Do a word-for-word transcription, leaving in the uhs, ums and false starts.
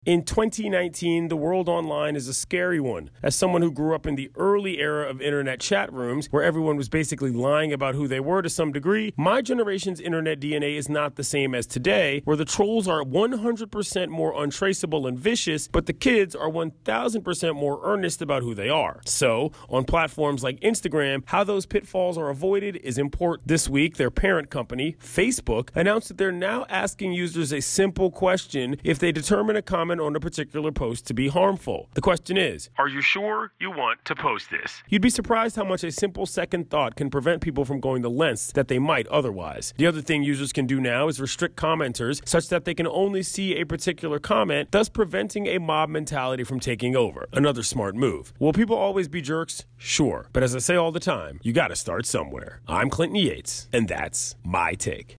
In twenty nineteen, the world online is a scary one. As someone who grew up in the early era of internet chat rooms, where everyone was basically lying about who they were to some degree, my generation's internet D N A is not the same as today, where the trolls are one hundred percent more untraceable and vicious, but the kids are one thousand percent more earnest about who they are. So, on platforms like Instagram, how those pitfalls are avoided is important. This week, their parent company, Facebook, announced that they're now asking users a simple question if they determine a comment on a particular post to be harmful. The question is, are you sure you want to post this? You'd be surprised how much a simple second thought can prevent people from going the lengths that they might otherwise. The other thing users can do now is restrict commenters such that they can only see a particular comment, thus preventing a mob mentality from taking over. Another smart move. Will people always be jerks? Sure. But as I say all the time, you gotta start somewhere. I'm Clinton Yates, and that's my take.